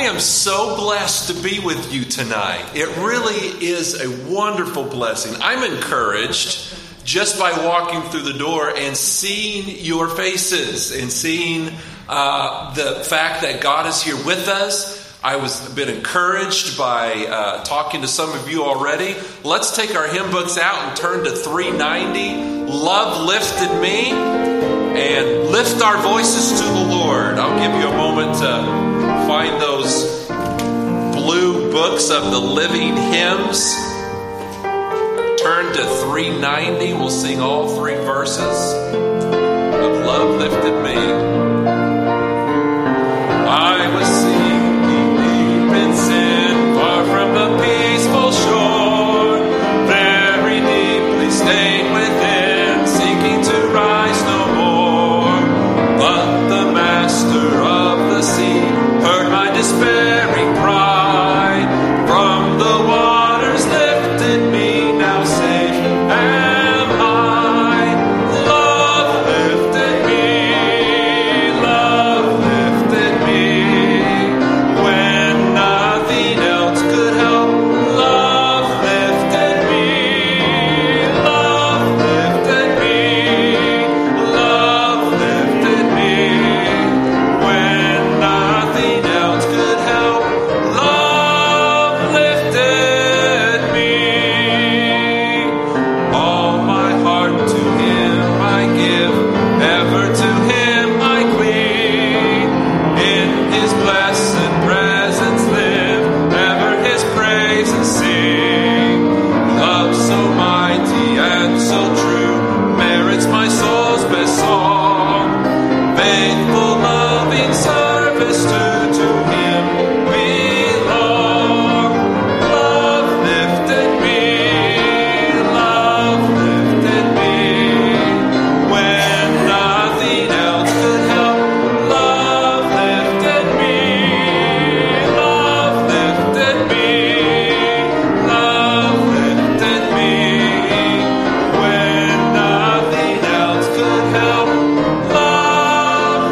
am so blessed to be with you tonight. It really is a wonderful blessing. I'm encouraged just by walking through the door and seeing your faces and seeing the fact that God is here with us. I was a bit encouraged by talking to some of you already. Let's take our hymn books out and turn to 390, Love Lifted Me, and lift our voices to the Lord. I'll give you a moment to find those blue books of the living hymns. Turn to 390. We'll sing all three verses of Love Lifted Me. I was sinking deep in sin, far from the peaceful shore, very deeply stained within, seeking to rise no more. But the master of the sea heard my despairing cry. From the waters lifted me, now safe am I. Love lifted me, love lifted me. When nothing else could help, love lifted me, love lifted me, love lifted me. When nothing else could help, love lifted me. All my heart to Him I give, ever to Him I cling. In His blessed presence live, ever His praises sing. Love so mighty and so true merits my soul's best song. Faithful, loving service to Him belong. Love lifted me, love lifted me. When nothing else could help, love lifted me, love lifted me, love lifted me. When nothing else could help, love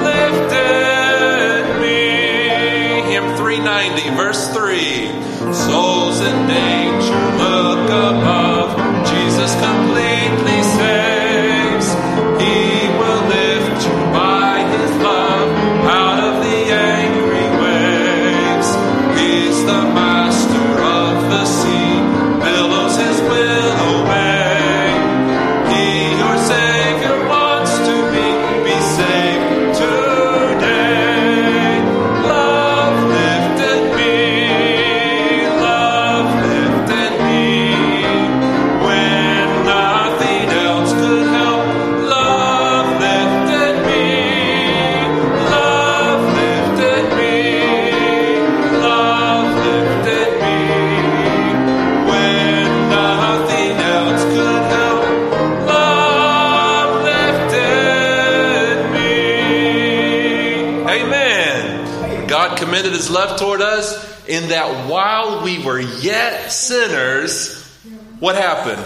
lifted me. Hymn 390, verse 3. Souls in danger look above. Jesus completely saves. He will lift you by His love out of the angry waves. He's the master of the sea, billows His will obey. He, your Savior, wants to be saved today. Love lifted me, love lifted me. When nothing else could help, love lifted me, love lifted me, love lifted me. When nothing else could help, love lifted me. Amen. God commended His love toward us in that while we were yet sinners, what happened?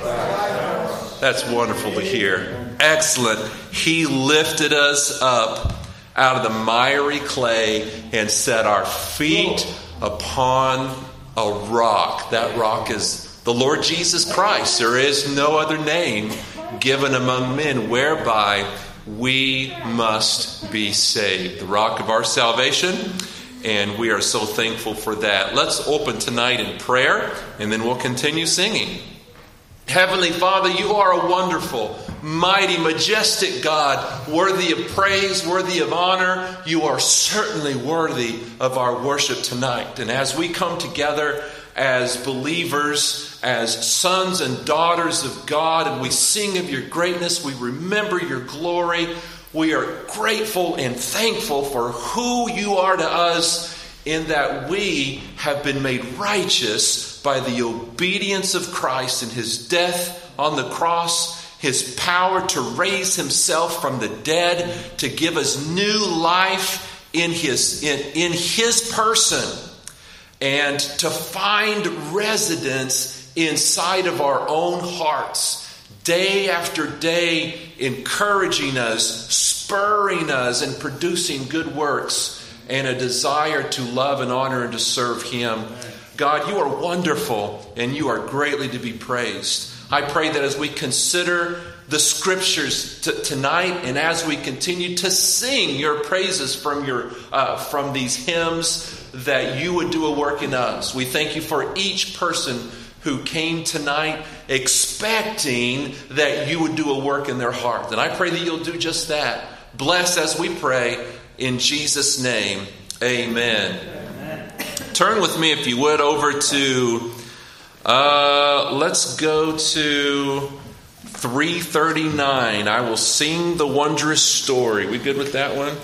That's wonderful to hear. Excellent. He lifted us up out of the miry clay and set our feet upon a rock. That rock is the Lord Jesus Christ. There is no other name given among men whereby we must be saved. The rock of our salvation. And we are so thankful for that. Let's open tonight in prayer, and then we'll continue singing. Heavenly Father, you are a wonderful, mighty, majestic God, worthy of praise, worthy of honor. You are certainly worthy of our worship tonight. And as we come together as believers, as sons and daughters of God, and we sing of your greatness, we remember your glory, we are grateful and thankful for who you are to us, in that we have been made righteous by the obedience of Christ and His death on the cross, His power to raise Himself from the dead, to give us new life in His person, and to find residence inside of our own hearts, day after day, encouraging us, spurring us, and producing good works and a desire to love and honor and to serve Him. God, you are wonderful and you are greatly to be praised. I pray that as we consider the Scriptures tonight, and as we continue to sing your praises from these hymns, that you would do a work in us. We thank you for each person who came tonight expecting that you would do a work in their heart. And I pray that you'll do just that. Bless as we pray in Jesus' name. Amen. Turn with me, if you would, over to, let's go to 339. I will sing the wondrous story. We good with that one?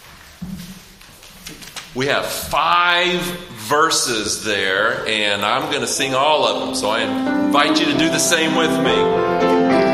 We have 5 verses there, and I'm going to sing all of them. So I invite you to do the same with me.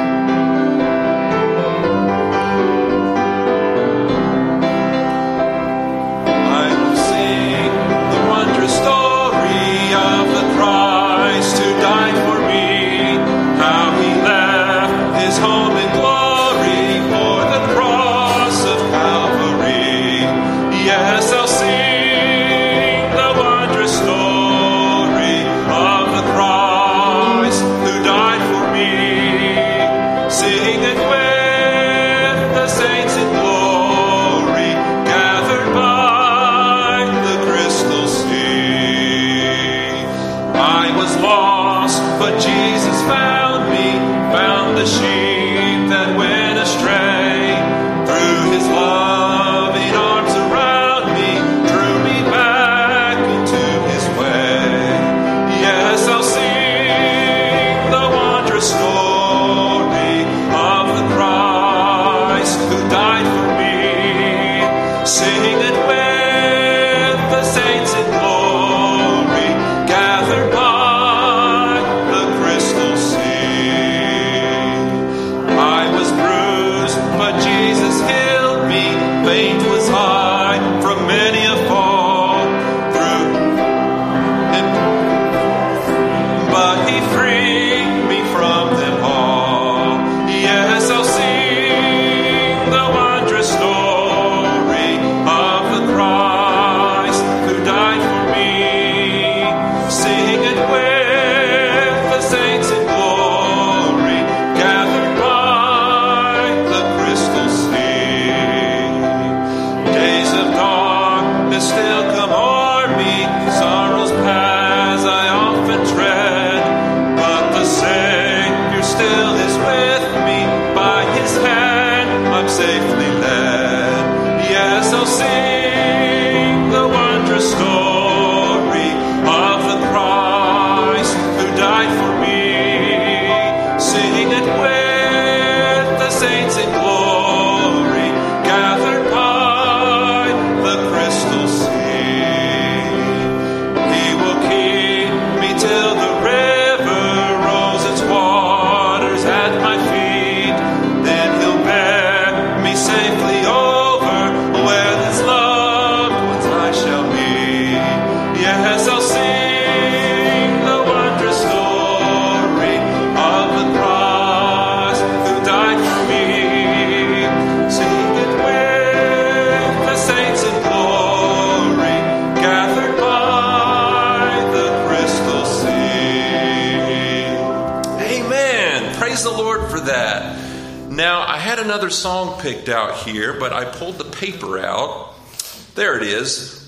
Another song picked out here, but I pulled the paper out. There it is,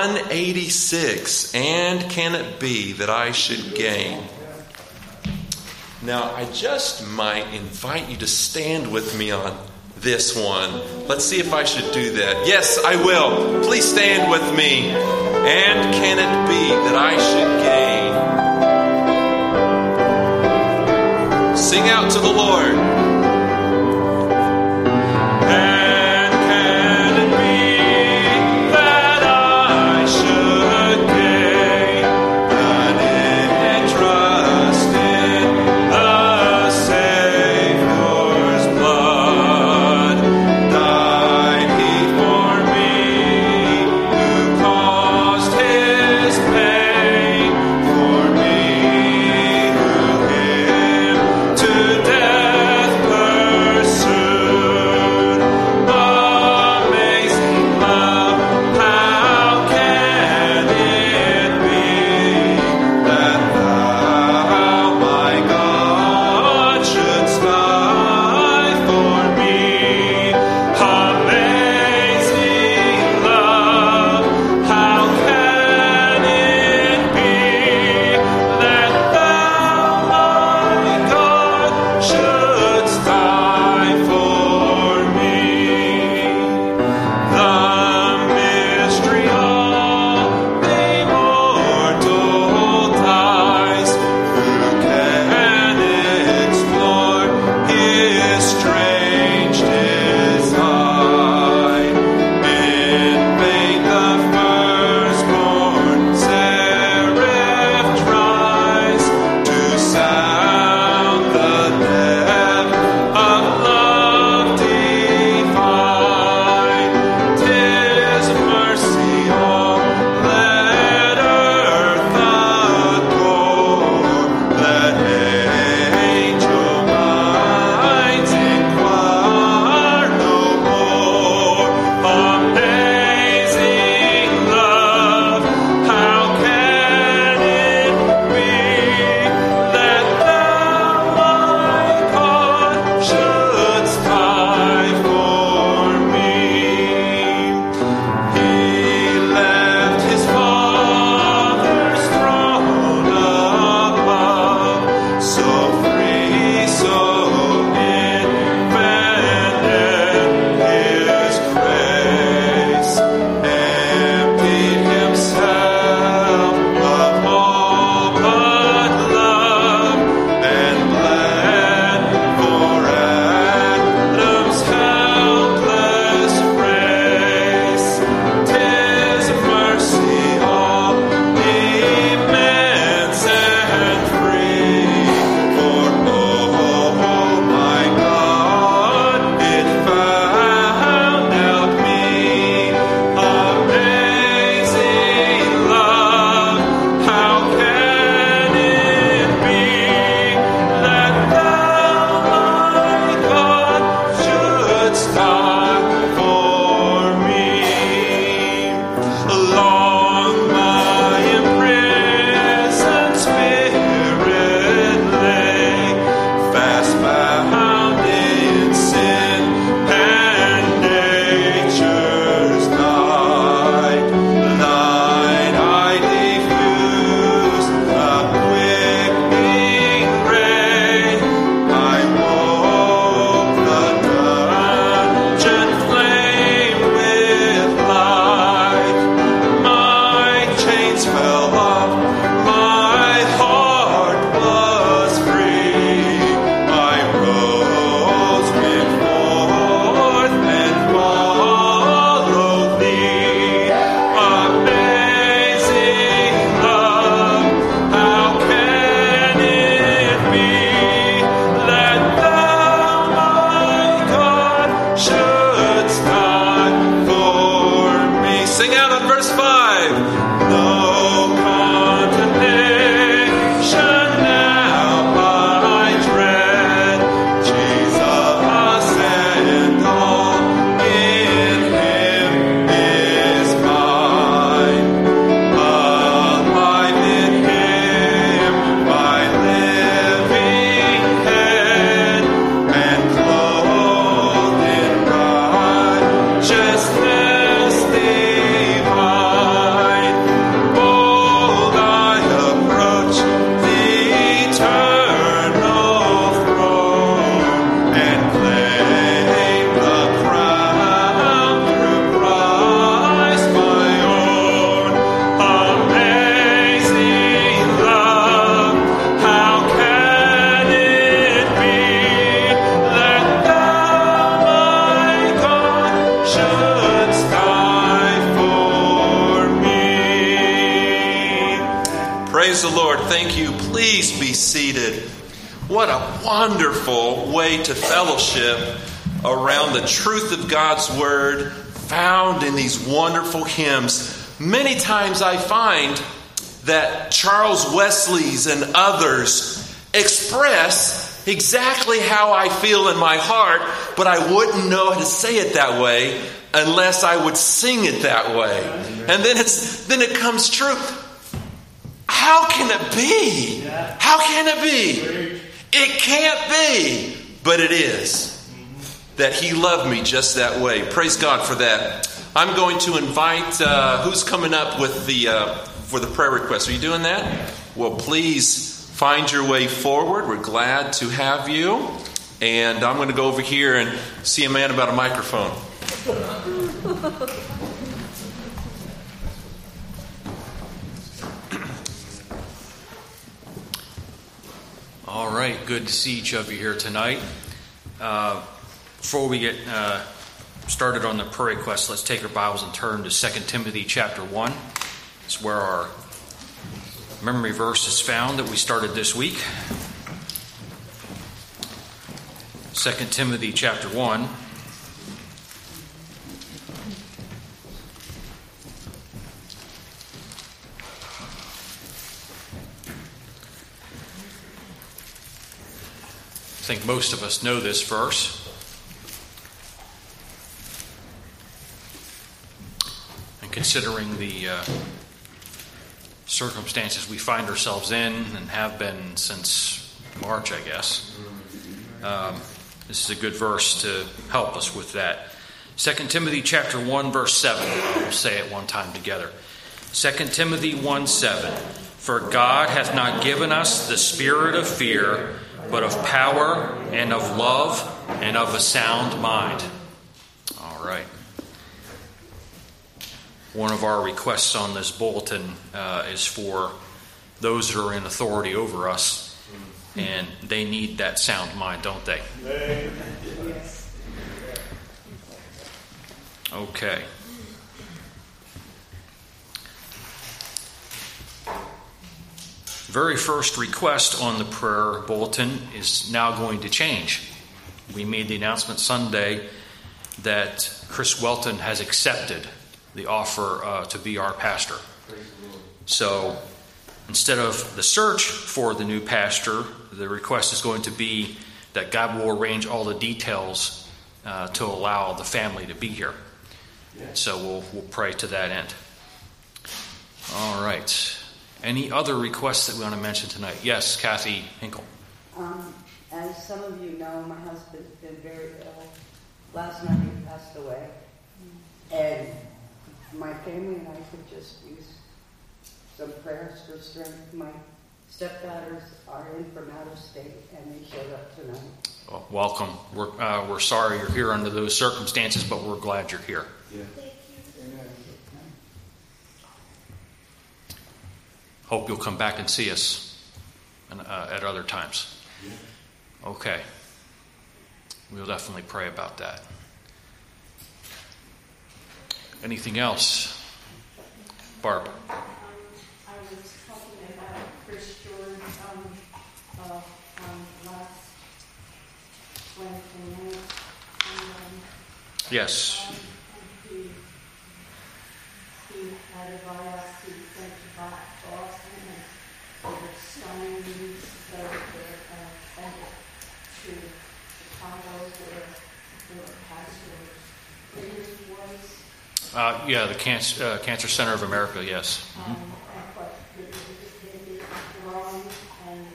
186. And can it be that I should gain? Now, I just might invite you to stand with me on this one. Let's see if I should do that. Yes, I will. Please stand with me. And can it be that I should gain? Sing out to the Lord. His Praise the Lord. Thank you. Please be seated. What a wonderful way to fellowship around the truth of God's Word found in these wonderful hymns. Many times I find that Charles Wesley's and others express exactly how I feel in my heart, but I wouldn't know how to say it that way unless I would sing it that way. And then it comes true. How can it be? How can it be? It can't be, but it is. That He loved me just that way. Praise God for that. I'm going to invite who's coming up with for the prayer request. Are you doing that? Well, please find your way forward. We're glad to have you. And I'm going to go over here and see a man about a microphone. All right, good to see each of you here tonight. Before we get started on the prayer request, let's take our Bibles and turn to 2 Timothy chapter 1. It's where our memory verse is found that we started this week. 2 Timothy chapter 1. I think most of us know this verse. And considering the circumstances we find ourselves in and have been since March, I guess, this is a good verse to help us with that. 2 Timothy chapter 1, verse 7. We'll say it one time together. 2 Timothy 1:7. For God hath not given us the spirit of fear, but of power and of love and of a sound mind. All right. One of our requests on this bulletin is for those who are in authority over us, and they need that sound mind, don't they? Okay. Very first request on the prayer bulletin is now going to change. We made the announcement Sunday that Chris Welton has accepted the offer to be our pastor. So instead of the search for the new pastor, the request is going to be that God will arrange all the details to allow the family to be here. So we'll pray to that end. All right. Any other requests that we want to mention tonight? Yes, Kathy Hinkle. As some of you know, my husband's been very ill. Last night he passed away. And my family and I could just use some prayers for strength. My stepdaughters are in from out of state, and they showed up tonight. Well, welcome. We're sorry you're here under those circumstances, but we're glad you're here. Yeah. Hope you'll come back and see us at other times. Okay. We'll definitely pray about that. Anything else? Barb. I was talking about Chris George last Wednesday night. Yes. He had a biopsy sent to Boston, and they were stunning news, so they're sent it to Chicago where the pastor was. Yeah, the Cancer Center of America, yes. But it is growing, and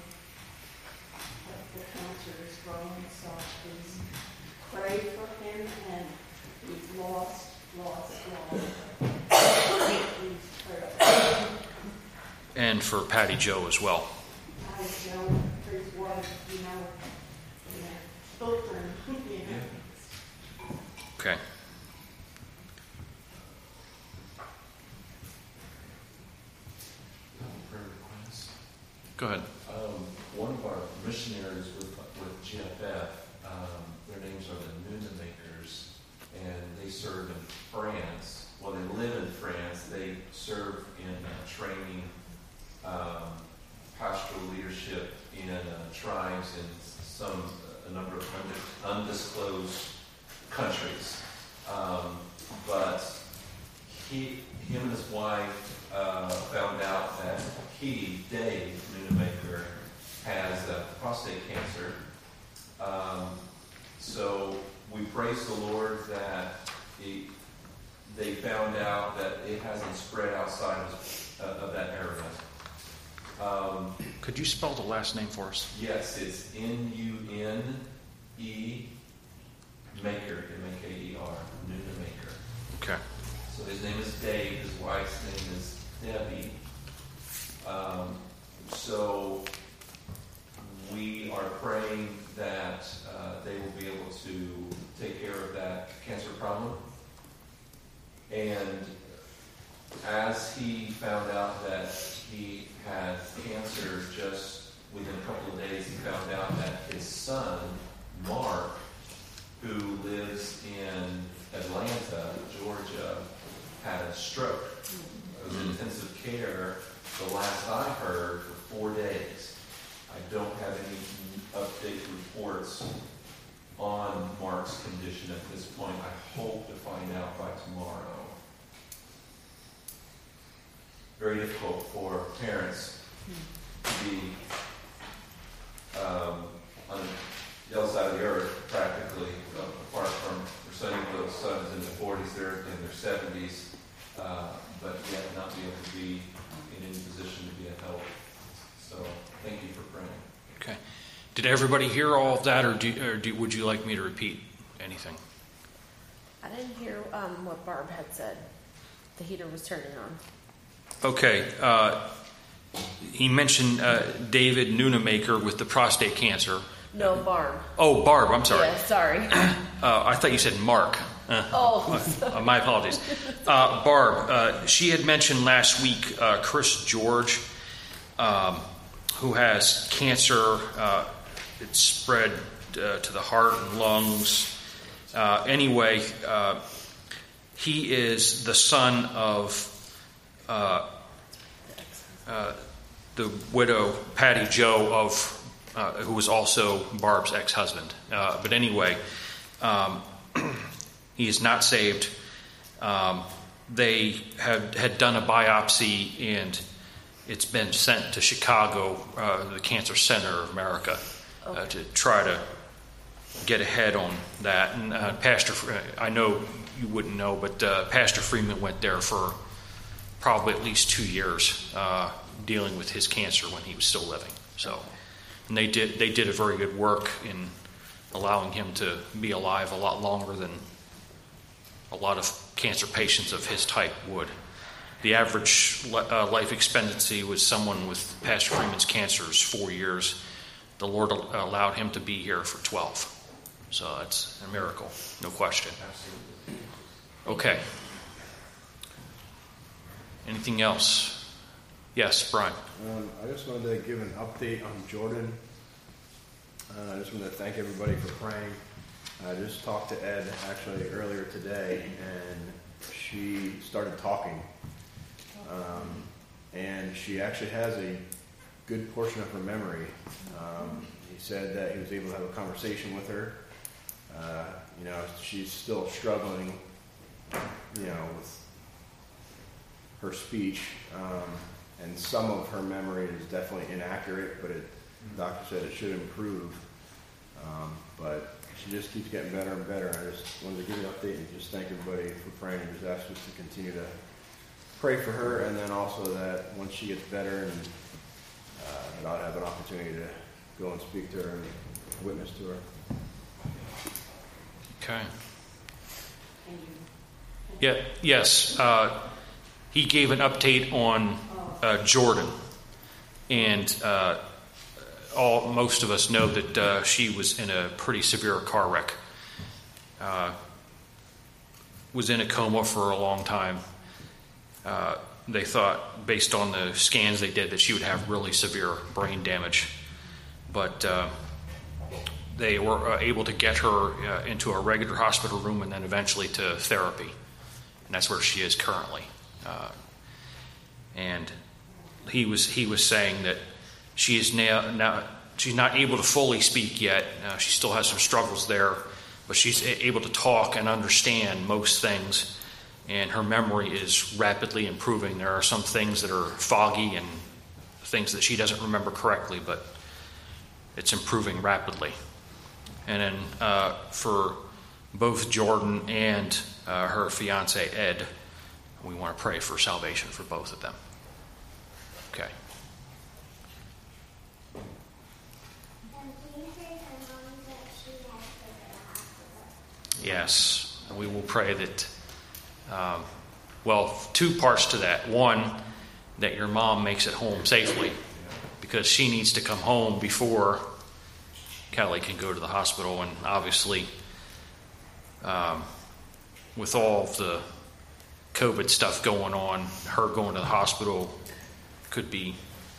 the cancer is growing, so please pray for him, and he's lost. Please pray. And for Patty Jo as well. Patty Jo, his wife, children, Okay. Go ahead. One of our missionaries with GFF, their names are the Nunnemakers, and they serve in France. Well, they live in France. They serve in training Dave Nunemaker, has prostate cancer. So we praise the Lord that they found out that it hasn't spread outside of that area. Could you spell the last name for us? Yes, it's Nune Maker, M-A-K-E-R, Nunemaker. Okay. So his name is Dave. His wife's name is Debbie. So we are praying that they will be able to take care of that cancer problem. And as he found out that he had cancer, just within a couple of days, he found out that his son, Mark, who lives in Atlanta, Georgia, had a stroke. It was in intensive care, the last I heard, for 4 days. I don't have any update reports on Mark's condition at this point. I hope to find out by tomorrow. Very difficult for parents to be on the other side of the earth, practically, apart from their son. Those sons in their 40s, they're in their 70s, but yet not be able to be in any position to be a help. So thank you for praying. Okay. Did everybody hear all of that, or would you like me to repeat anything? I didn't hear what Barb had said. The heater was turning on. Okay. He mentioned David Nunemaker with the prostate cancer. No, Barb. Oh, Barb. I'm sorry. Yeah, sorry. I thought you said Mark. My apologies. Barb, she had mentioned last week Chris George, who has cancer. It's spread to the heart and lungs. Anyway, he is the son of the widow Patty Joe of who was also Barb's ex-husband. But anyway, he is not saved. They had done a biopsy, and it's been sent to Chicago, the Cancer Center of America, to try to get ahead on that. And Pastor, I know you wouldn't know, but Pastor Freeman went there for probably at least 2 years dealing with his cancer when he was still living. So, and they did a very good work in allowing him to be alive a lot longer than a lot of cancer patients of his type would. The average life expectancy with someone with Pastor Freeman's cancer is 4 years. The Lord allowed him to be here for 12. So that's a miracle, no question. Absolutely. Okay. Anything else? Yes, Brian. I just wanted to give an update on Jordan. I just wanted to thank everybody for praying. I just talked to Ed actually earlier today, and she started talking. And she actually has a good portion of her memory. He said that he was able to have a conversation with her. She's still struggling, with her speech. And some of her memory is definitely inaccurate, but the doctor said it should improve. But she just keeps getting better and better. I just wanted to give you an update and just thank everybody for praying and just ask us to continue to pray for her, and then also that once she gets better, and that I'll have an opportunity to go and speak to her and witness to her. Okay. Yeah. Yes. He gave an update on Jordan, and most of us know that she was in a pretty severe car wreck. Was in a coma for a long time. They thought, based on the scans they did, that she would have really severe brain damage. But they were able to get her into a regular hospital room and then eventually to therapy. And that's where she is currently. And he was saying that she is now she's not able to fully speak yet. She still has some struggles there, but she's able to talk and understand most things. And her memory is rapidly improving. There are some things that are foggy and things that she doesn't remember correctly, but it's improving rapidly. And then for both Jordan and her fiance Ed, we want to pray for salvation for both of them. Okay. Yes, we will pray that, two parts to that. One, that your mom makes it home safely, because she needs to come home before Kelly can go to the hospital. And obviously, with all of the COVID stuff going on, her going to the hospital could be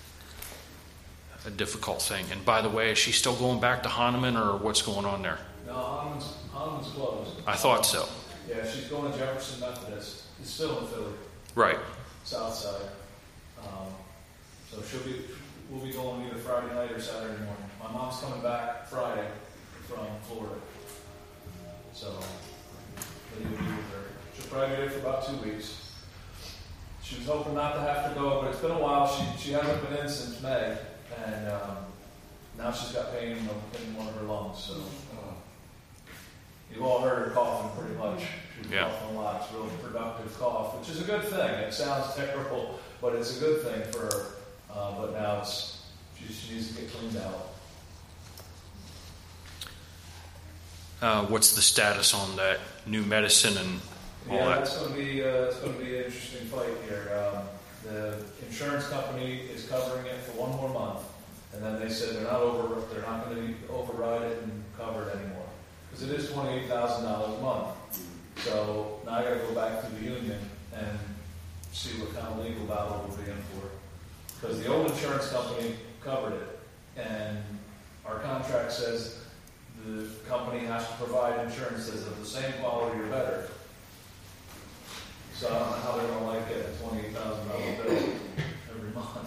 a difficult thing. And by the way, is she still going back to Hahnemann, or what's going on there? No, Hahnemann's closed. I thought so. Yeah, she's going to Jefferson Methodist. It's still in Philly. Right. South side. So we'll be going either Friday night or Saturday morning. My mom's coming back Friday from Florida. So Lydia will be with her. She'll probably be there for about 2 weeks. She was hoping not to have to go, but it's been a while. She hasn't been in since May, and now she's got pain in one of her lungs. So you've all heard her coughing pretty much. She's coughing a lot. It's a really productive cough, which is a good thing. It sounds terrible, but it's a good thing for her. But now she needs to get cleaned out. What's the status on that new medicine and all that? It's going to be an interesting fight here. The insurance company is covering it for 1 more month, and then they said they're not going to override it and cover it anymore, because it is $28,000 a month. So now I got to go back to the union and see what kind of legal battle we'll be in for, because the old insurance company covered it, and our contract says the company has to provide insurance that's of the same quality or better. So I don't know how they're going to like getting a $28,000 bill every month.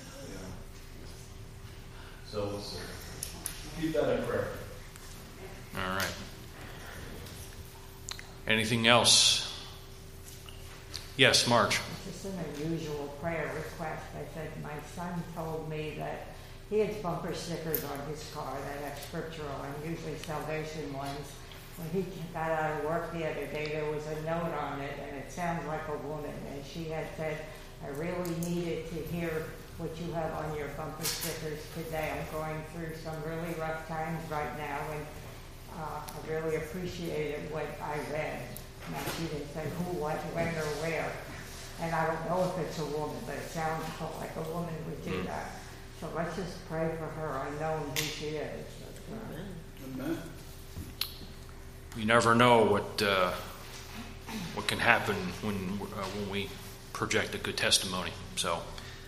So we'll see. Keep that in prayer. All right. Anything else? Yes, Marge. It's just an unusual prayer request. I said, my son told me that he has bumper stickers on his car that have scriptural and usually salvation ones. When he got out of work the other day, there was a note on it, and it sounds like a woman. And she had said, I really needed to hear what you have on your bumper stickers today. I'm going through some really rough times right now, and I really appreciated what I read. Now, she didn't say who, what, when, or where. And I don't know if it's a woman, but it sounds like a woman would do that. So let's just pray for her, unknown who she is. Amen. You never know what can happen when we project a good testimony. So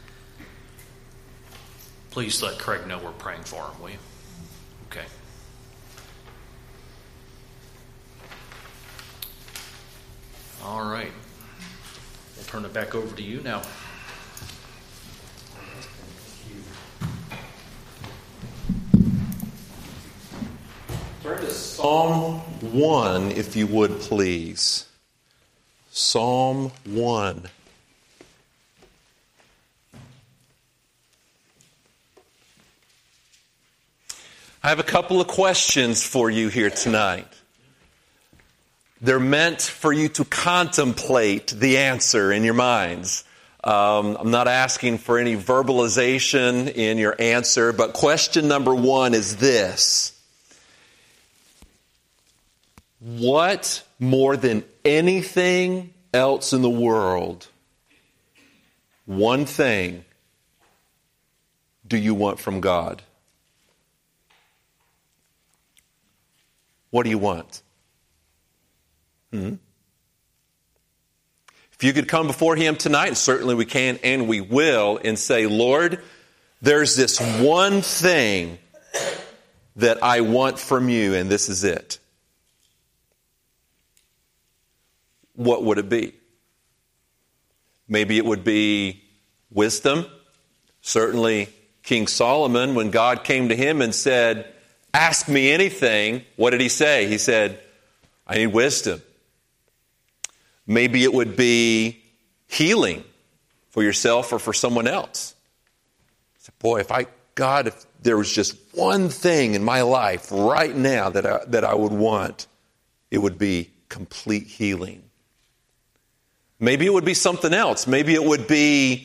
please let Craig know we're praying for him, will you? Okay. All right. We'll turn it back over to you now. Turn to Psalm 1, if you would, please. Psalm 1. I have a couple of questions for you here tonight. They're meant for you to contemplate the answer in your minds. I'm not asking for any verbalization in your answer, but question number 1 is this. What, more than anything else in the world, one thing do you want from God? What do you want? If you could come before Him tonight, and certainly we can and we will, and say, Lord, there's this one thing that I want from you, and this is it. What would it be? Maybe it would be wisdom. Certainly King Solomon, when God came to him and said, ask me anything, what did he say? He said, I need wisdom. Maybe it would be healing for yourself or for someone else. boy, if there was just one thing in my life right now that I would want, it would be complete healing. Maybe it would be something else. Maybe it would be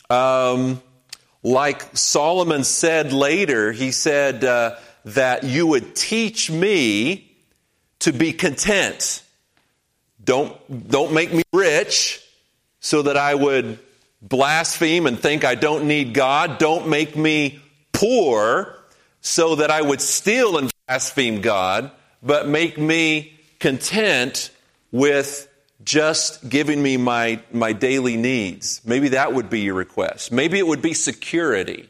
like Solomon said later. He said that you would teach me to be content. Don't make me rich so that I would blaspheme and think I don't need God. Don't make me poor so that I would steal and blaspheme God, but make me content with just giving me my daily needs. Maybe that would be your request. Maybe it would be security.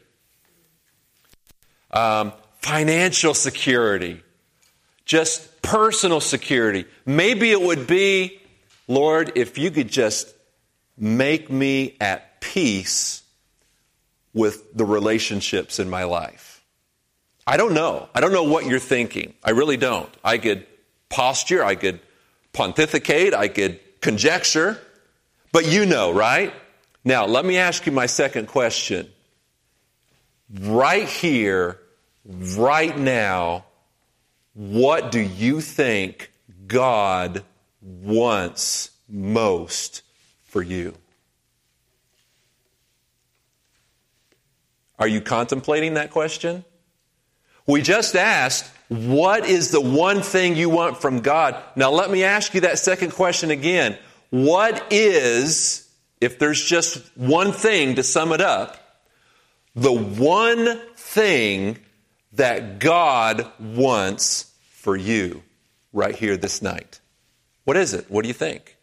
Financial security. Just personal security. Maybe it would be, Lord, if you could just make me at peace with the relationships in my life. I don't know. I don't know what you're thinking. I really don't. I could posture, I could pontificate, I could conjecture, but you know, right? Now, let me ask you my second question. Right here, right now, what do you think God wants most for you? Are you contemplating that question? We just asked, what is the one thing you want from God? Now let me ask you that second question again. What is, if there's just one thing to sum it up, the one thing that God wants for you right here this night? What is it? What do you think?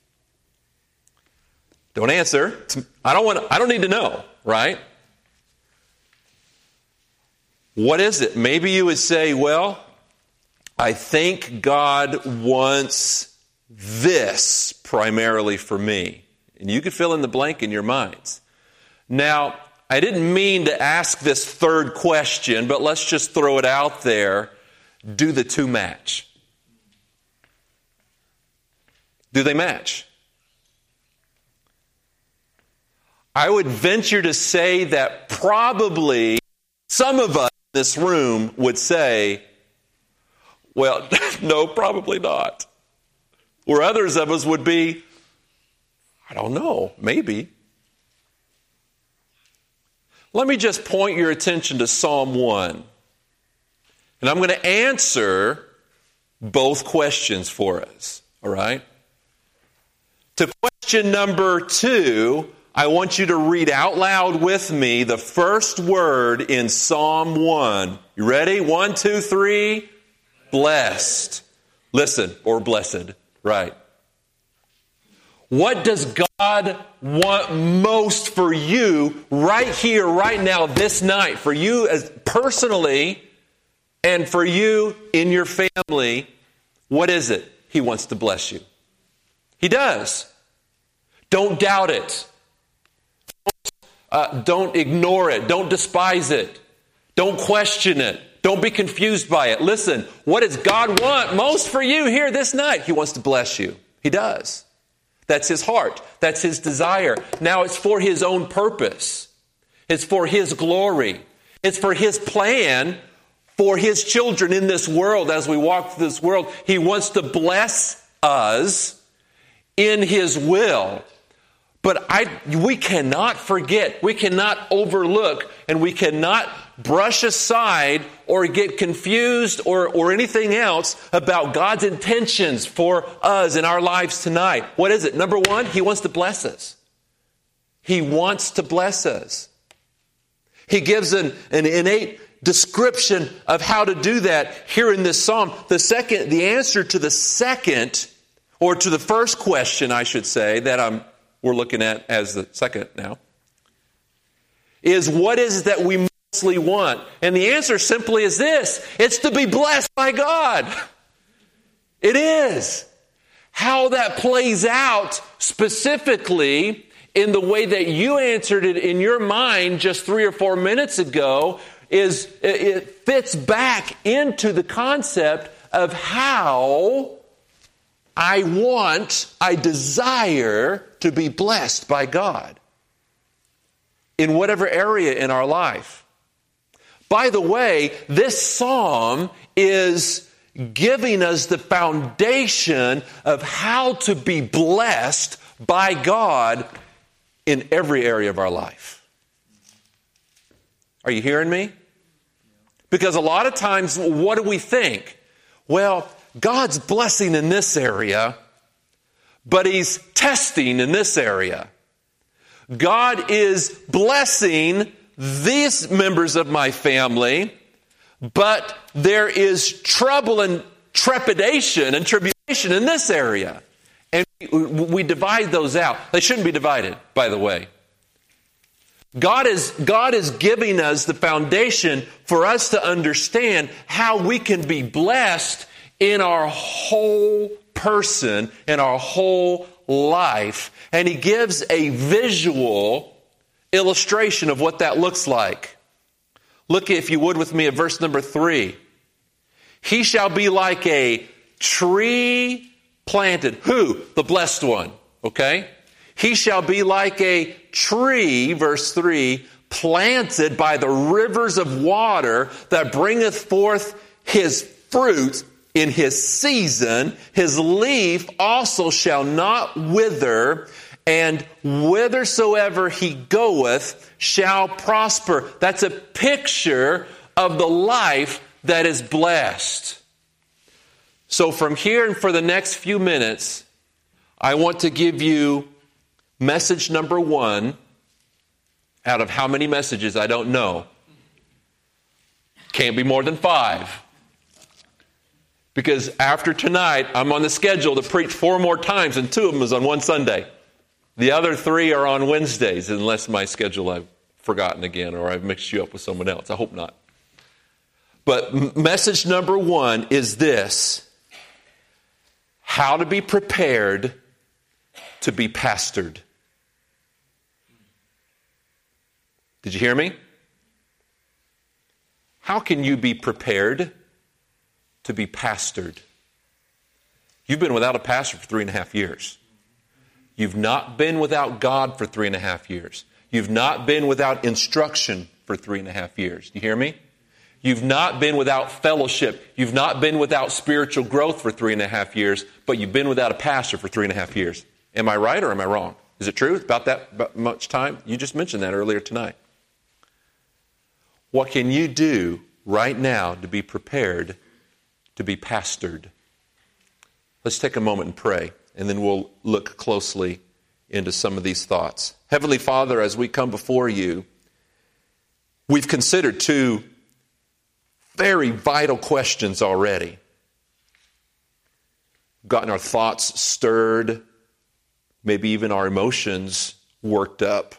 Don't answer. I don't need to know, right? What is it? Maybe you would say, well, I think God wants this primarily for me. And you could fill in the blank in your minds. Now, I didn't mean to ask this third question, but let's just throw it out there. Do the two match? Do they match? I would venture to say that probably some of us in this room would say, well, no, probably not. Or others of us would be, I don't know, maybe. Let me just point your attention to Psalm 1. And I'm going to answer both questions for us, all right? To question number 2, I want you to read out loud with me the first word in Psalm 1. You ready? 1, 2, 3. Blessed. Listen, or blessed, right? What does God want most for you right here, right now, this night? For you as personally and for you in your family, what is it? He wants to bless you. He does. Don't doubt it. Don't ignore it. Don't despise it. Don't question it. Don't be confused by it. Listen, what does God want most for you here this night? He wants to bless you. He does. That's His heart. That's His desire. Now it's for His own purpose. It's for His glory. It's for His plan for His children in this world as we walk through this world. He wants to bless us in His will. But we cannot forget, we cannot overlook, and we cannot brush aside or get confused or anything else about God's intentions for us in our lives tonight. What is it? Number 1, He wants to bless us. He wants to bless us. He gives an innate description of how to do that here in this psalm. The answer to the second, or to the first question, I should say, that we're looking at as the second now, is what is it that we mostly want? And the answer simply is this: it's to be blessed by God. It is. How that plays out specifically in the way that you answered it in your mind just 3 or 4 minutes ago is it fits back into the concept of how I desire to be blessed by God. in whatever area in our life. By the way, this psalm is giving us the foundation of how to be blessed by God in every area of our life. Are you hearing me? Because a lot of times, what do we think? Well, God's blessing in this area, but He's testing in this area. God is blessing these members of my family, but there is trouble and trepidation and tribulation in this area. And we divide those out. They shouldn't be divided, by the way. God is giving us the foundation for us to understand how we can be blessed in our whole person, in our whole life. And He gives a visual illustration of what that looks like. Look, if you would, with me at verse number 3. He shall be like a tree planted. Who? The blessed one. Okay? He shall be like a tree, verse 3, planted by the rivers of water that bringeth forth his fruit in his season. His leaf also shall not wither, and whithersoever he goeth shall prosper. That's a picture of the life that is blessed. So from here and for the next few minutes, I want to give you message number 1 out of how many messages, I don't know. Can't be more than 5. Because after tonight, I'm on the schedule to preach 4 more times, and 2 of them is on one Sunday. The other 3 are on Wednesdays, unless my schedule I've forgotten again, or I've mixed you up with someone else. I hope not. But message number 1 is this: how to be prepared to be pastored. Did you hear me? How can you be prepared to be pastored? You've been without a pastor for 3.5 years. You've not been without God for 3.5 years. You've not been without instruction for 3.5 years. Do you hear me? You've not been without fellowship. You've not been without spiritual growth for 3.5 years, but you've been without a pastor for 3.5 years. Am I right or am I wrong? Is it true? About much time? You just mentioned that earlier tonight. What can you do right now to be prepared to be pastored? Let's take a moment and pray, and then we'll look closely into some of these thoughts. Heavenly Father, as we come before you, we've considered 2 very vital questions already. Gotten our thoughts stirred, maybe even our emotions worked up.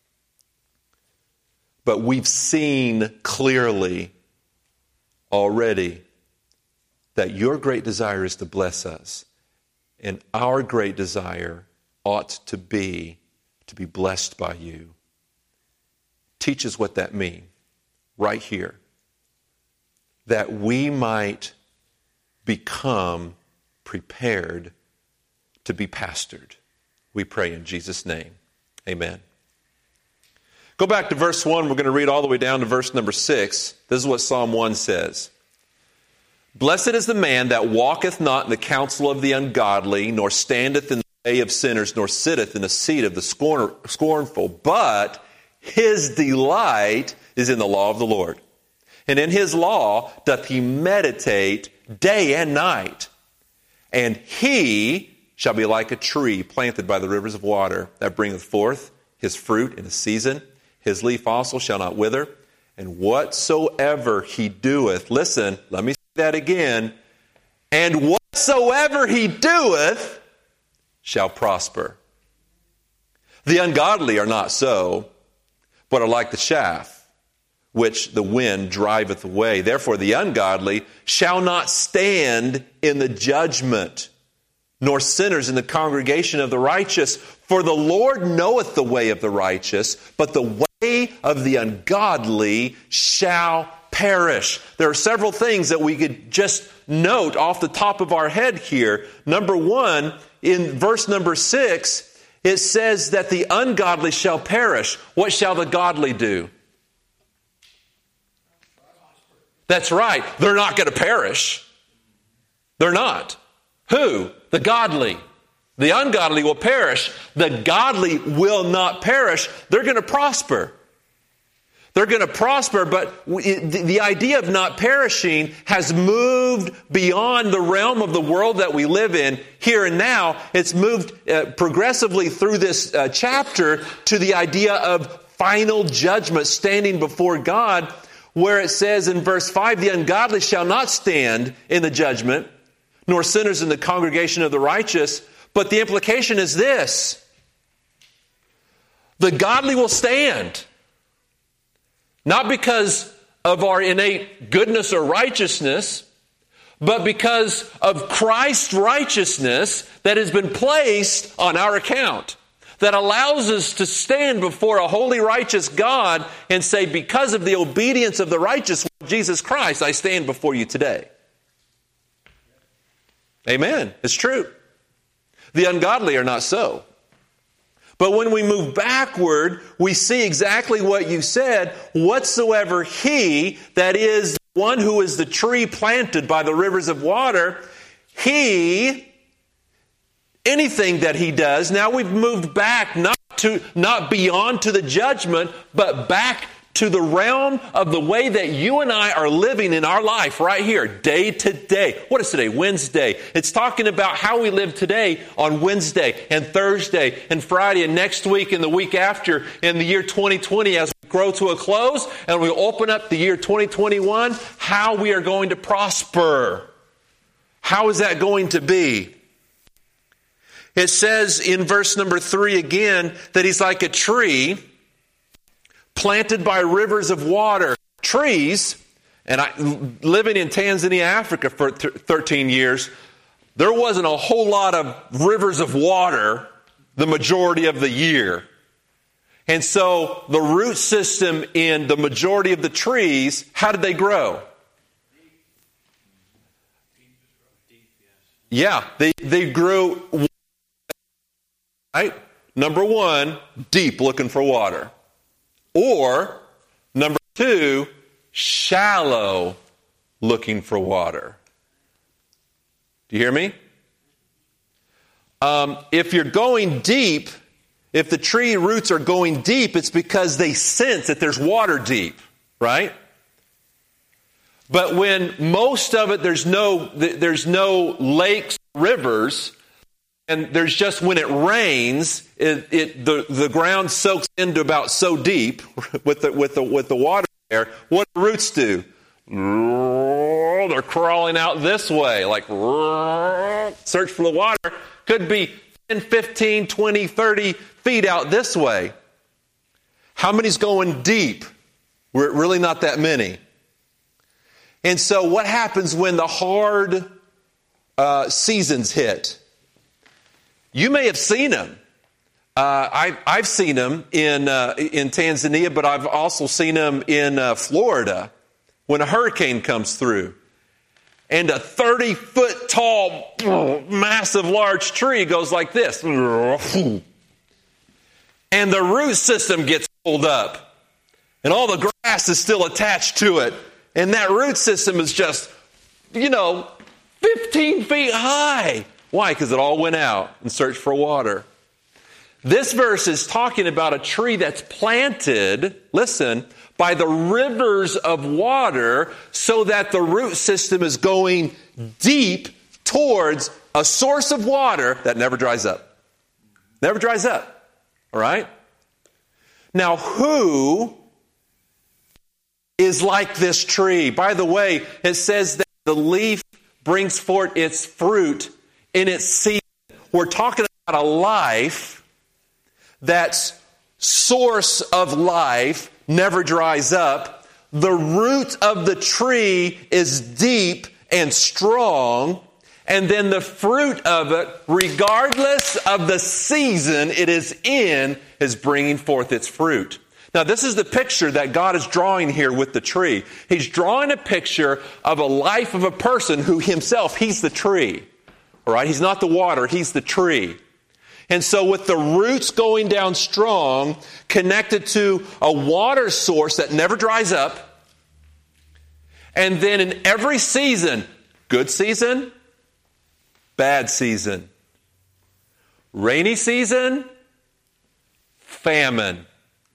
But we've seen clearly already that your great desire is to bless us. And our great desire ought to be blessed by you. Teach us what that means right here. That we might become prepared to be pastored. We pray in Jesus' name. Amen. Go back to verse 1. We're going to read all the way down to verse number 6. This is what Psalm 1 says. Blessed is the man that walketh not in the counsel of the ungodly, nor standeth in the way of sinners, nor sitteth in the seat of the scornful, but his delight is in the law of the Lord. And in his law doth he meditate day and night. And he shall be like a tree planted by the rivers of water, that bringeth forth his fruit in a season. His leaf also shall not wither. And whatsoever he doeth, listen, let me say that again. And whatsoever he doeth shall prosper. The ungodly are not so, but are like the chaff, which the wind driveth away. Therefore the ungodly shall not stand in the judgment, nor sinners in the congregation of the righteous. For the Lord knoweth the way of the righteous, but the way of the ungodly shall perish. There are several things that we could just note off the top of our head here. Number 1, in verse number 6, it says that the ungodly shall perish. What shall the godly do? That's right. They're not going to perish. They're not. Who? The godly. The ungodly will perish. The godly will not perish. They're going to prosper. They're going to prosper, but the idea of not perishing has moved beyond the realm of the world that we live in here and now. It's moved progressively through this chapter to the idea of final judgment, standing before God, where it says in verse 5, the ungodly shall not stand in the judgment, nor sinners in the congregation of the righteous. But the implication is this: the godly will stand. Not because of our innate goodness or righteousness, but because of Christ's righteousness that has been placed on our account, that allows us to stand before a holy, righteous God and say, because of the obedience of the righteous one, Jesus Christ, I stand before you today. Amen. It's true. The ungodly are not so. But when we move backward, we see exactly what you said. Whatsoever he, that is one who is the tree planted by the rivers of water, he, anything that he does, now we've moved back, not beyond to the judgment, but back to the realm of the way that you and I are living in our life right here, day to day. What is today? Wednesday. It's talking about how we live today on Wednesday and Thursday and Friday and next week and the week after in the year 2020 as we grow to a close and we open up the year 2021, how we are going to prosper. How is that going to be? It says in verse number 3 again that he's like a tree planted by rivers of water. Trees, and living in Tanzania, Africa for 13 years, there wasn't a whole lot of rivers of water the majority of the year. And so the root system in the majority of the trees, how did they grow? Yeah, they grew, right? Number one, deep, looking for water. Or, number two, shallow, looking for water. Do you hear me? If you're going deep, if the tree roots are going deep, it's because they sense that there's water deep, right? But when most of it, there's no lakes, rivers, and there's just when it rains, the ground soaks into about so deep with the water there. What do roots do? They're crawling out this way, like search for the water. Could be 10, 15, 20, 30 feet out this way. How many's going deep? We're really not that many. And so what happens when the hard seasons hit? You may have seen them. I've seen them in Tanzania, but I've also seen them in Florida when a hurricane comes through. And a 30-foot tall, massive, large tree goes like this. And the root system gets pulled up. And all the grass is still attached to it. And that root system is just, 15 feet high. Why? Because it all went out and searched for water. This verse is talking about a tree that's planted, listen, by the rivers of water so that the root system is going deep towards a source of water that never dries up. Never dries up. All right? Now, who is like this tree? By the way, it says that the leaf brings forth its fruit in its season. We're talking about a life that's source of life, never dries up. The root of the tree is deep and strong, and then the fruit of it, regardless of the season it is in, is bringing forth its fruit. Now, this is the picture that God is drawing here with the tree. He's drawing a picture of a life of a person who himself, he's the tree. All right? He's not the water, he's the tree. And so with the roots going down strong, connected to a water source that never dries up, and then in every season, good season, bad season, rainy season, famine,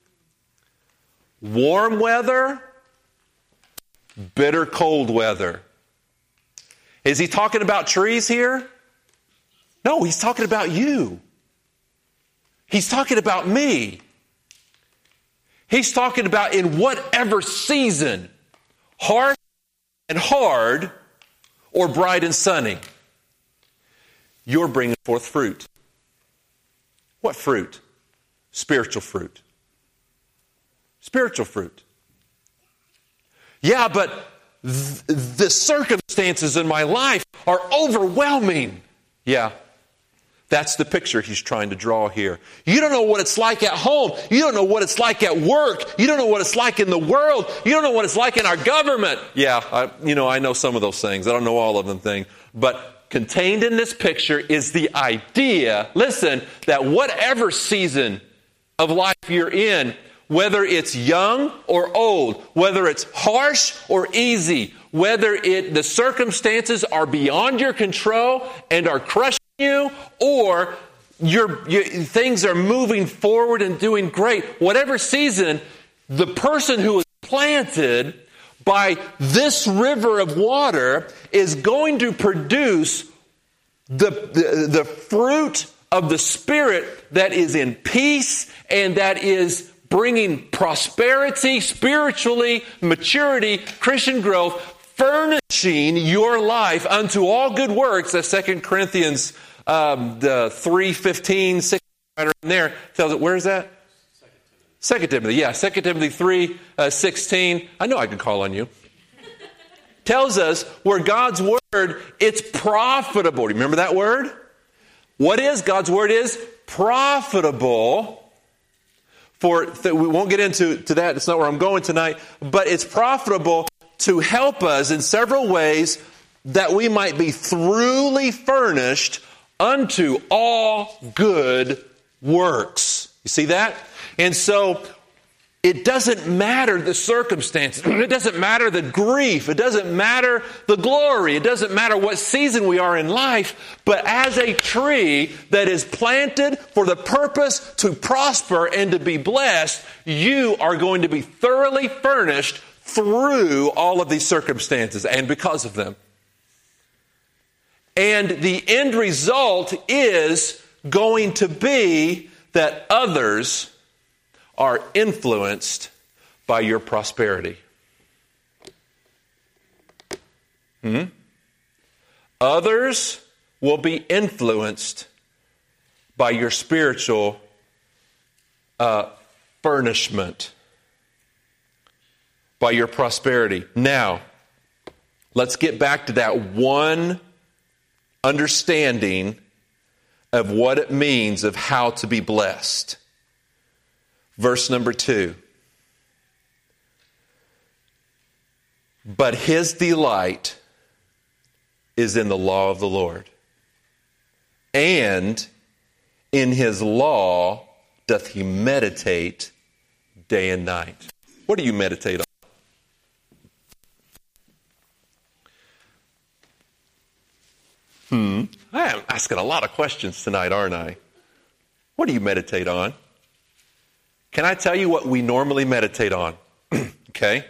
warm weather, bitter cold weather. Is he talking about trees here? No, he's talking about you. He's talking about me. He's talking about in whatever season, harsh and hard, or bright and sunny, you're bringing forth fruit. What fruit? Spiritual fruit. Spiritual fruit. Yeah, but the circumstances in my life are overwhelming. Yeah. That's the picture he's trying to draw here. You don't know what it's like at home. You don't know what it's like at work. You don't know what it's like in the world. You don't know what it's like in our government. Yeah, I know some of those things. I don't know all of them But contained in this picture is the idea, listen, that whatever season of life you're in, whether it's young or old, whether it's harsh or easy, whether the circumstances are beyond your control and are crushing you, or things are moving forward and doing great. Whatever season, the person who is planted by this river of water is going to produce the fruit of the Spirit that is in peace and that is bringing prosperity, spiritually, maturity, Christian growth, furnishing your life unto all good works, as 2 Corinthians 3:15, 6 right in there tells it. Where is that? 2 Timothy. Yeah, 2 Timothy 3:16. I know I can call on you. Tells us where God's word, it's profitable. Remember that word? What is God's word? Is profitable. We won't get into that. It's not where I'm going tonight. But it's profitable to help us in several ways that we might be thoroughly furnished unto all good works. You see that? And so it doesn't matter the circumstances. It doesn't matter the grief. It doesn't matter the glory. It doesn't matter what season we are in life. But as a tree that is planted for the purpose to prosper and to be blessed, you are going to be thoroughly furnished through all of these circumstances and because of them. And the end result is going to be that others are influenced by your prosperity. Others will be influenced by your spiritual furnishment, by your prosperity. Now, let's get back to that one understanding of what it means of how to be blessed. Verse number 2. But his delight is in the law of the Lord, and in his law doth he meditate day and night. What do you meditate on? I am asking a lot of questions tonight, aren't I? What do you meditate on? Can I tell you what we normally meditate on? Okay?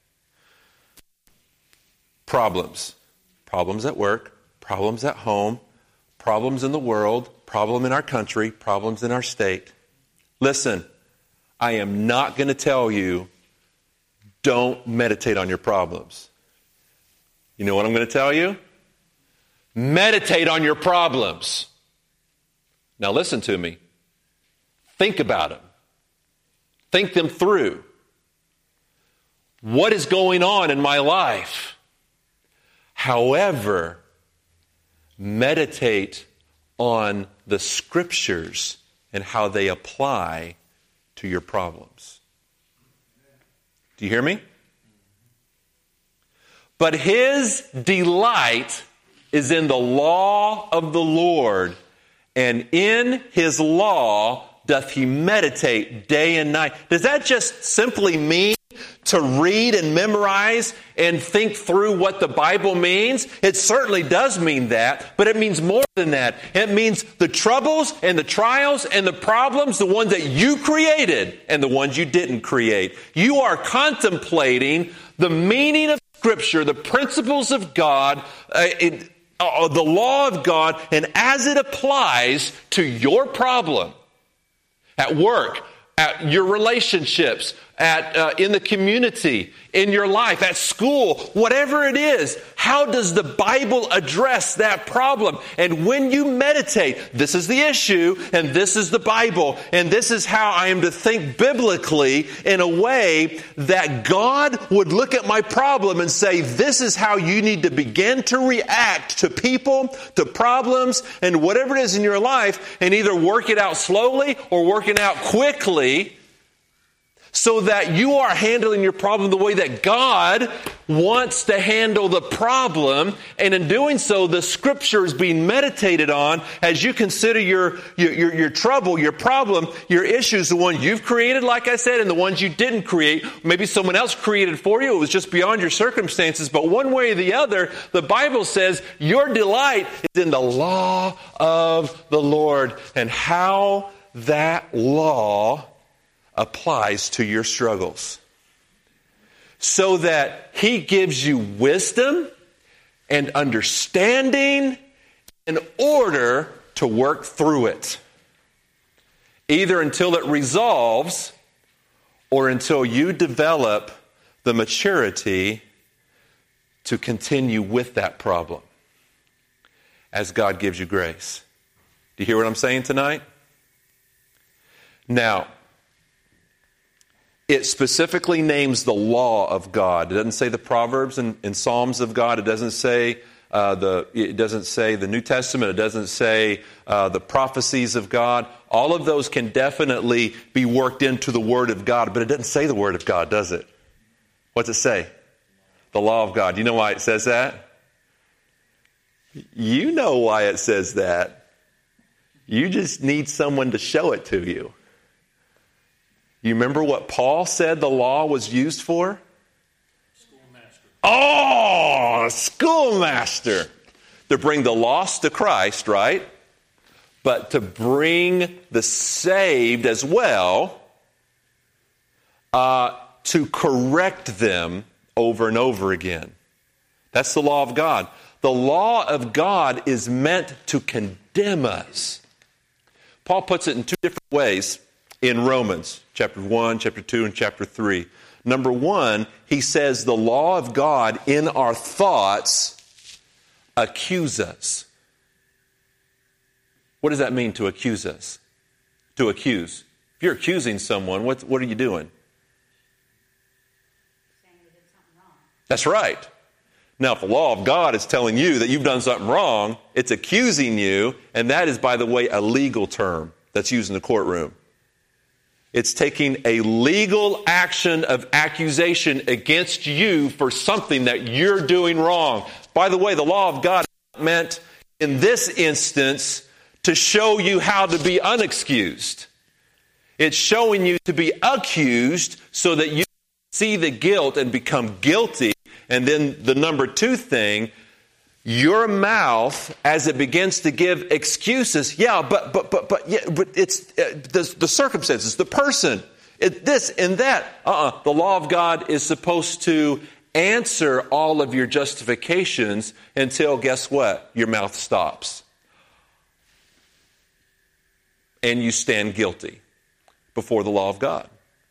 Problems. Problems at work, problems at home, problems in the world, problem in our country, problems in our state. Listen, I am not going to tell you, don't meditate on your problems. You know what I'm going to tell you? Meditate on your problems. Now listen to me. Think about them. Think them through. What is going on in my life? However, meditate on the scriptures and how they apply to your problems. Do you hear me? But his delight is in the law of the Lord, and in his law doth he meditate day and night. Does that just simply mean to read and memorize and think through what the Bible means? It certainly does mean that, but it means more than that. It means the troubles and the trials and the problems, the ones that you created and the ones you didn't create. You are contemplating the meaning of Scripture, the principles of God, the law of God, and as it applies to your problem at work, at your relationships, in the community, in your life, at school, whatever it is, how does the Bible address that problem? And when you meditate, this is the issue, and this is the Bible, and this is how I am to think biblically in a way that God would look at my problem and say, this is how you need to begin to react to people, to problems, and whatever it is in your life, and either work it out slowly or work it out quickly, so that you are handling your problem the way that God wants to handle the problem. And in doing so, the Scripture is being meditated on as you consider your trouble, your problem, your issues, the one you've created, like I said, and the ones you didn't create. Maybe someone else created for you. It was just beyond your circumstances. But one way or the other, the Bible says your delight is in the law of the Lord, and how that law applies to your struggles, so that he gives you wisdom and understanding in order to work through it, either until it resolves or until you develop the maturity to continue with that problem as God gives you grace. Do you hear what I'm saying tonight? Now, it specifically names the law of God. It doesn't say the Proverbs and Psalms of God. It doesn't say the New Testament. It doesn't say the prophecies of God. All of those can definitely be worked into the Word of God, but it doesn't say the Word of God, does it? What's it say? The law of God. Do you know why it says that? You know why it says that. You just need someone to show it to you. You remember what Paul said the law was used for? Schoolmaster. Oh, schoolmaster. To bring the lost to Christ, right? But to bring the saved as well, to correct them over and over again. That's the law of God. The law of God is meant to condemn us. Paul puts it in two different ways in Romans, chapter 1, chapter 2, and chapter 3. Number 1, he says the law of God in our thoughts accuse us. What does that mean, to accuse us? To accuse. If you're accusing someone, what are you doing? Saying they did something wrong. That's right. Now, if the law of God is telling you that you've done something wrong, it's accusing you, and that is, by the way, a legal term that's used in the courtroom. It's taking a legal action of accusation against you for something that you're doing wrong. By the way, the law of God is meant in this instance to show you how to be unexcused. It's showing you to be accused so that you see the guilt and become guilty. And then the number 2 thing, your mouth, as it begins to give excuses, but it's the circumstances, the person, this and that. The law of God is supposed to answer all of your justifications until, guess what? Your mouth stops. And you stand guilty before the law of God.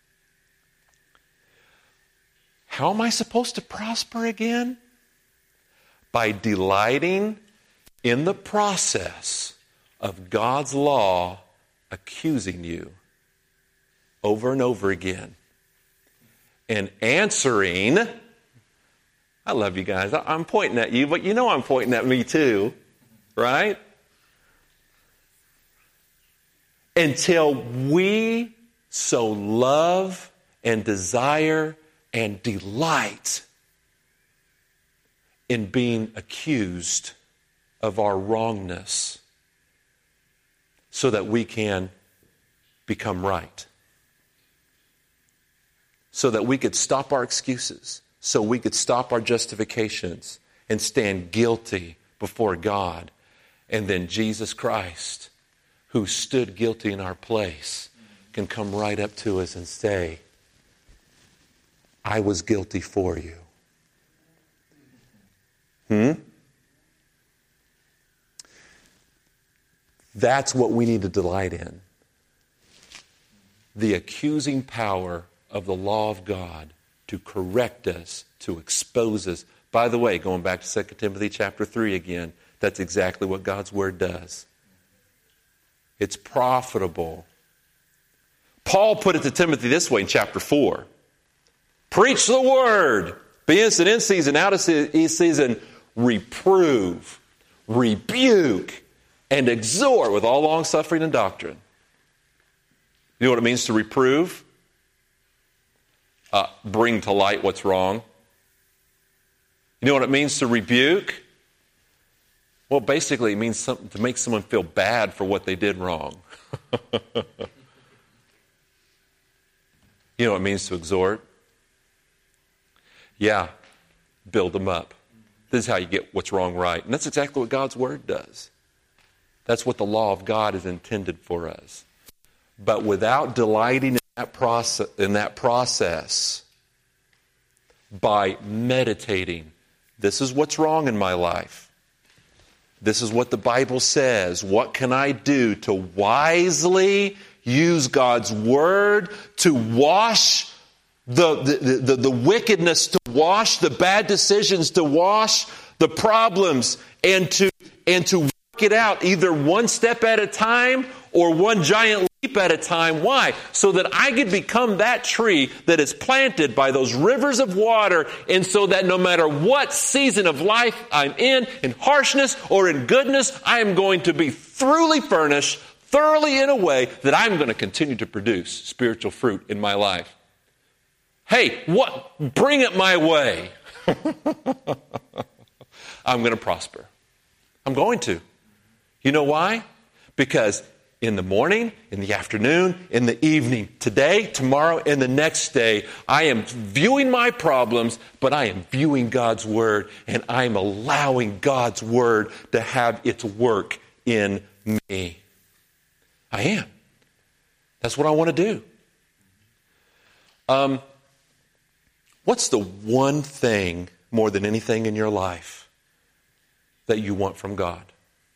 How am I supposed to prosper again? By delighting in the process of God's law accusing you over and over again. And answering, I love you guys, I'm pointing at you, but you know I'm pointing at me too, right? Until we so love and desire and delight in being accused of our wrongness so that we can become right. So that we could stop our excuses, so we could stop our justifications and stand guilty before God. And then Jesus Christ, who stood guilty in our place, can come right up to us and say, I was guilty for you. That's what we need to delight in. The accusing power of the law of God to correct us, to expose us. By the way, going back to 2 Timothy chapter 3 again, that's exactly what God's Word does. It's profitable. Paul put it to Timothy this way in chapter 4. Preach the Word. Be instant in season, out of season. Reprove, rebuke, and exhort with all long suffering and doctrine. You know what it means to reprove? Bring to light what's wrong. You know what it means to rebuke? Well, basically it means to make someone feel bad for what they did wrong. You know what it means to exhort? Yeah, build them up. This is how you get what's wrong right. And that's exactly what God's Word does. That's what the law of God is intended for us. But without delighting in that process, by meditating, this is what's wrong in my life. This is what the Bible says. What can I do to wisely use God's Word to wash the wickedness, to wash the bad decisions, to wash the problems, and to work it out either one step at a time or one giant leap at a time. Why? So that I could become that tree that is planted by those rivers of water, and so that no matter what season of life I'm in harshness or in goodness, I am going to be thoroughly furnished, thoroughly in a way that I'm going to continue to produce spiritual fruit in my life. Hey, bring it my way. I'm going to prosper. I'm going to. You know why? Because in the morning, in the afternoon, in the evening, today, tomorrow, and the next day, I am viewing my problems, but I am viewing God's Word, and I am allowing God's Word to have its work in me. I am. That's what I want to do. What's the one thing more than anything in your life that you want from God?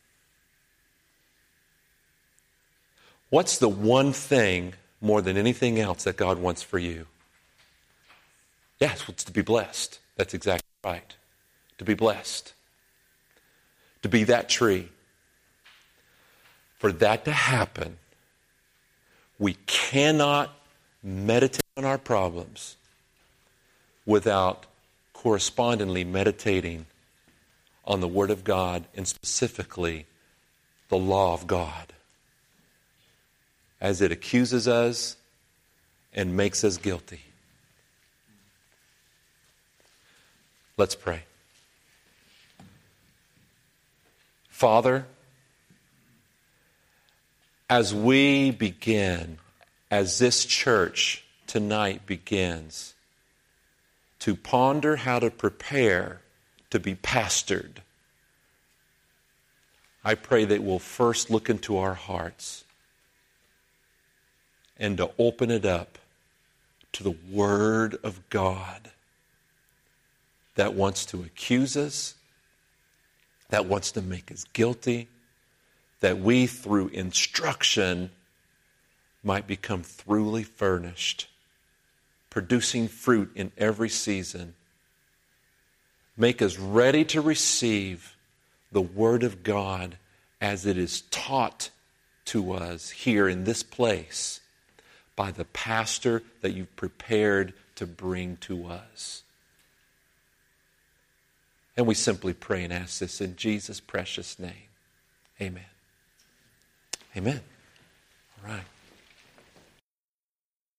What's the one thing more than anything else that God wants for you? Yes, it's to be blessed. That's exactly right. To be blessed. To be that tree. For that to happen, we cannot meditate on our problems without correspondingly meditating on the Word of God, and specifically the law of God, as it accuses us and makes us guilty. Let's pray. Father, as we begin, as this church tonight begins to ponder how to prepare to be pastored, I pray that we'll first look into our hearts and to open it up to the Word of God that wants to accuse us, that wants to make us guilty, that we, through instruction, might become thoroughly furnished, producing fruit in every season. Make us ready to receive the Word of God as it is taught to us here in this place by the pastor that you've prepared to bring to us. And we simply pray and ask this in Jesus' precious name. Amen. Amen. All right.